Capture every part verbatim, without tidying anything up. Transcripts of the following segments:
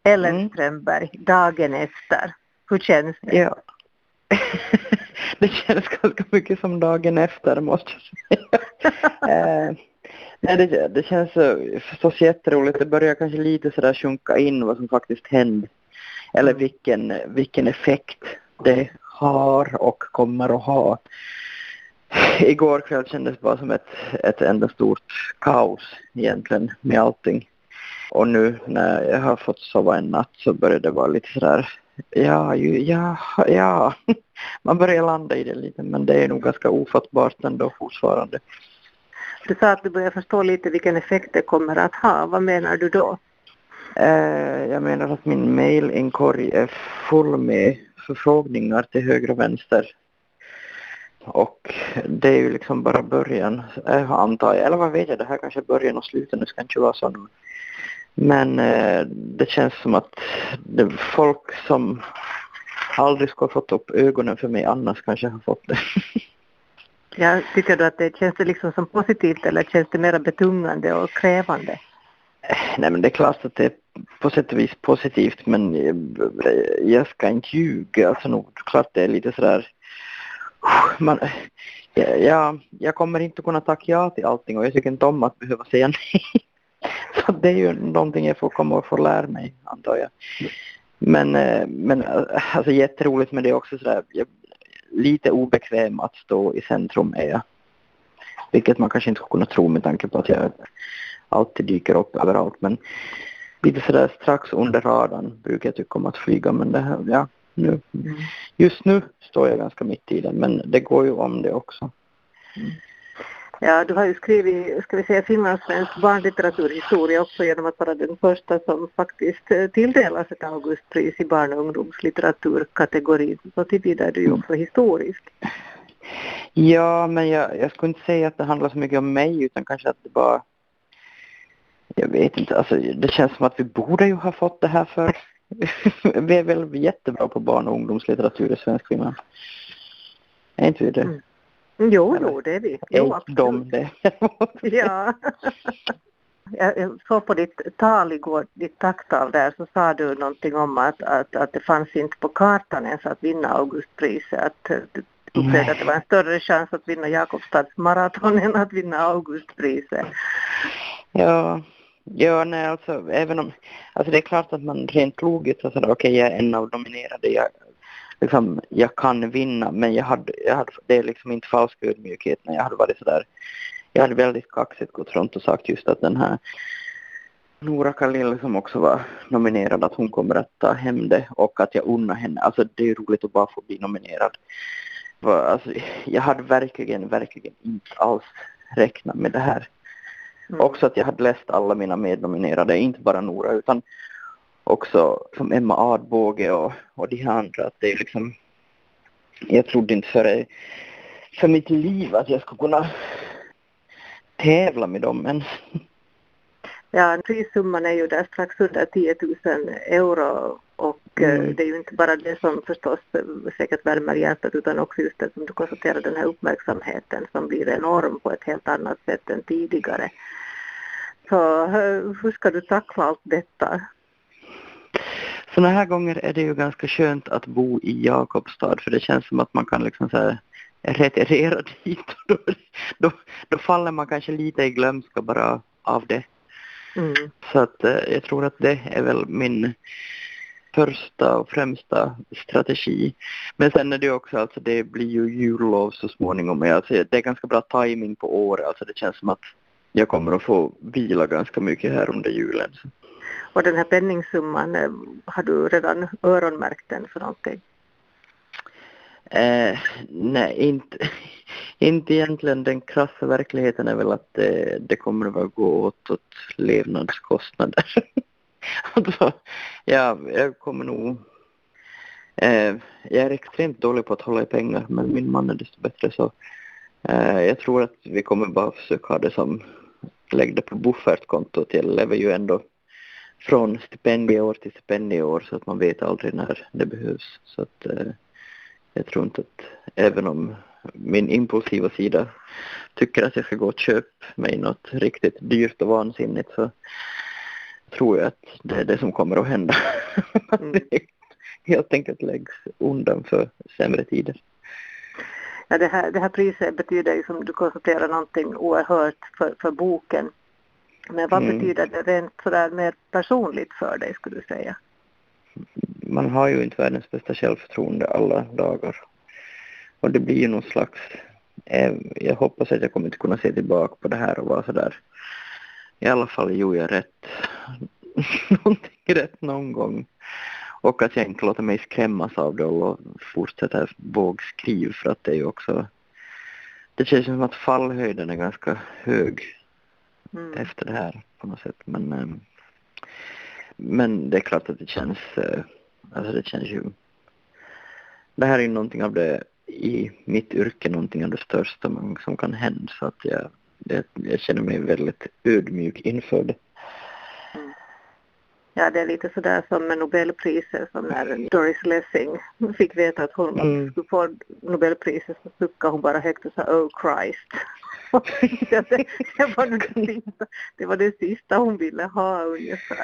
Ellen Mm. Strömberg, dagen efter. Hur känns det? Ja. Det känns ganska mycket som dagen efter, måste jag säga. eh, nej, det, det känns uh, förstås jätteroligt. Det börjar kanske lite sådär sjunka in vad som faktiskt hände. Eller vilken, vilken effekt det har och kommer att ha. Igår kväll kändes bara som ett, ett enda stort kaos egentligen med allting. Och nu när jag har fått sova en natt så börjar det vara lite sådär, ja, ju, ja, ja. Man börjar landa i det lite, men det är nog ganska ofattbart ändå fortfarande. Du sa att du börjar förstå lite vilken effekt det kommer att ha. Vad menar du då? Eh, jag menar att min mailinkorg är full med förfrågningar till höger och vänster. Och det är ju liksom bara början, eh, antar jag. Eller vad vet jag, det här kanske är början och slutet, det ska inte vara så nu. Men eh, det känns som att det är folk som aldrig ska ha fått upp ögonen för mig annars kanske har fått det. Ja, tycker du att det känns det liksom som positivt eller känns det mer betungande och krävande? Nej, men det är klart att det är på sätt och vis positivt, men jag ska inte ljuga. Alltså nog klart det är lite sådär, man, ja, jag kommer inte kunna tacka ja till allting och jag tycker inte om att behöva säga nej. Så det är ju någonting jag får komma och få lära mig, antar jag. Men, men alltså jätteroligt, men det är också sådär, jag, lite obekväm att stå i centrum är jag. Vilket man kanske inte skulle kunna tro med tanke på att jag alltid dyker upp överallt. Men lite sådär strax under radarn brukar jag tycka om att flyga. Men det här, ja, nu, just nu står jag ganska mitt i det. Men det går ju om det också. Mm. Ja, du har ju skrivit, ska vi säga, finlandssvensk barnlitteraturhistoria också genom att vara den första som faktiskt tilldelas ett Augustpris i barn- och ungdomslitteraturkategorin. Så tillvida är du ju också historisk. Ja, men jag, jag skulle inte säga att det handlar så mycket om mig, utan kanske att det bara, jag vet inte, alltså det känns som att vi borde ju ha fått det här för vi är väl jättebra på barn- och ungdomslitteratur i svensk Finland. Är inte vi det? Mm. Jo, Eller, jo, det är vi. Jo, är de det? Ja. Jag såg på ditt tal igår, ditt tacktal där, så sa du någonting om att, att, att det fanns inte på kartan ens att vinna Augustpriset. Att du upplevde att det var en större chans att vinna Jakobstads maraton än att vinna Augustpriset. Ja, ja nej, alltså även om, alltså det är klart att man rent logiskt så okej, okay, jag är en av nominerade, jag, liksom, jag kan vinna, men jag hade, jag hade, det är liksom inte falsk ödmjukhet när jag hade varit sådär. Jag hade väldigt kaxigt gått runt och sagt just att den här Nora Khalil som också var nominerad, att hon kommer att ta hem det och att jag unnar henne. Alltså det är ju roligt att bara få bli nominerad. Alltså, jag hade verkligen, verkligen inte alls räknat med det här. Mm. Också att jag hade läst alla mina mednominerade, inte bara Nora utan också som Emma Adbåge och, och de här andra. Att det är liksom, jag trodde inte för, för mitt liv att jag skulle kunna tävla med dem, men... Ja, prissumman är ju där strax under tio tusen euro och mm. det är ju inte bara det som förstås säkert värmer hjärtat utan också just det som du konstaterar, den här uppmärksamheten som blir enorm på ett helt annat sätt än tidigare. Så hur ska du tackla allt detta? Såna här gånger är det ju ganska skönt att bo i Jakobstad, för det känns som att man kan liksom så här retirera dit och då, då, då faller man kanske lite i glömska bara av det. Mm. Så att eh, jag tror att det är väl min första och främsta strategi. Men sen är det också, alltså det blir ju jullov så småningom. Alltså, det är ganska bra timing på året. Alltså det känns som att jag kommer att få vila ganska mycket här under julen. Och den här penningsumman, har du redan öronmärkt den för någonting? Eh, nej, inte, inte egentligen. Den krassa verkligheten är väl att det, det kommer att gå åt, åt levnadskostnader. Alltså, ja, jag kommer nog... Eh, jag är extremt dålig på att hålla i pengar, men min man är desto bättre, så eh, jag tror att vi kommer bara försöka ha det som lägg det på buffertkontot. Jag lever ju ändå från stipendieår till stipendieår så att man vet aldrig när det behövs. Så att eh, jag tror inte att, även om min impulsiva sida tycker att jag ska gå och köpa mig något riktigt dyrt och vansinnigt, så tror jag att det är det som kommer att hända. Mm. Helt enkelt läggs undan för sämre tider. Ja, det här, det här priset betyder ju, som du konstaterar, någonting oerhört för, för boken. Men vad mm. betyder det rent sådär mer personligt för dig, skulle du säga? Man har ju inte världens bästa självförtroende alla dagar. Och det blir ju någon slags... Eh, jag hoppas att jag kommer inte kunna se tillbaka på det här och vara sådär... I alla fall gjorde jag rätt. Någonting rätt någon gång. Och att jag inte låter mig skrämmas av det och fortsätta vågskriv, för att det är ju också... Det känns som att fallhöjden är ganska hög mm. efter det här på något sätt. Men, ähm, men det är klart att det känns... Äh, alltså det känns ju... Det här är ju någonting av det i mitt yrke, någonting av det största man, som kan hända. Så att jag, jag, jag känner mig väldigt ödmjuk inför det. Mm. Ja, det är lite sådär som med Nobelpriset, som när Doris Lessing fick veta att hon mm. skulle få Nobelpriset, så suckade hon bara högt och sa "Oh Christ". det, det, det, var det, sista, det var det sista hon ville ha ungefär.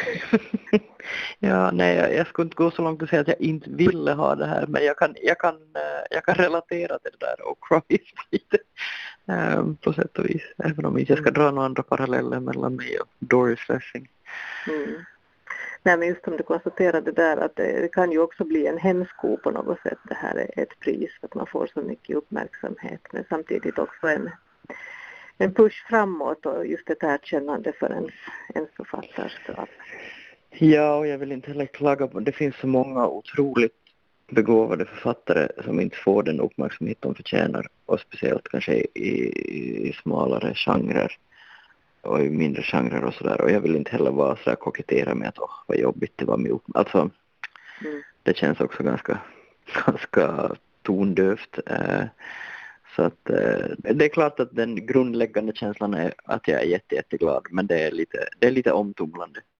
Ja, nej, jag, jag skulle inte gå så långt och säga att jag inte ville ha det här, men jag kan, jag kan, jag kan relatera till det där "Oh Christ" lite, um, på sätt och vis, även om inte jag ska dra några andra paralleller mellan mig och Doris Lessing. Mm. Nej, men just som du konstaterade där, att det, det kan ju också bli en hämsko på något sätt. Det här är ett pris för att man får så mycket uppmärksamhet, men samtidigt också en, en push framåt och just ett erkännande för ens, ens författarskap. Ja, och jag vill inte heller klaga på, det finns så många otroligt begåvade författare som inte får den uppmärksamhet de förtjänar, och speciellt kanske i, i smalare genrer och i mindre genrer och sådär, och jag vill inte heller vara sådär kokettera med att åh, vad jobbigt det var med upp. Alltså, mm. det känns också ganska, ganska tondövt. Eh, så att eh, det är klart att den grundläggande känslan är att jag är jätte, jätteglad, men det är lite, det är lite omtumlande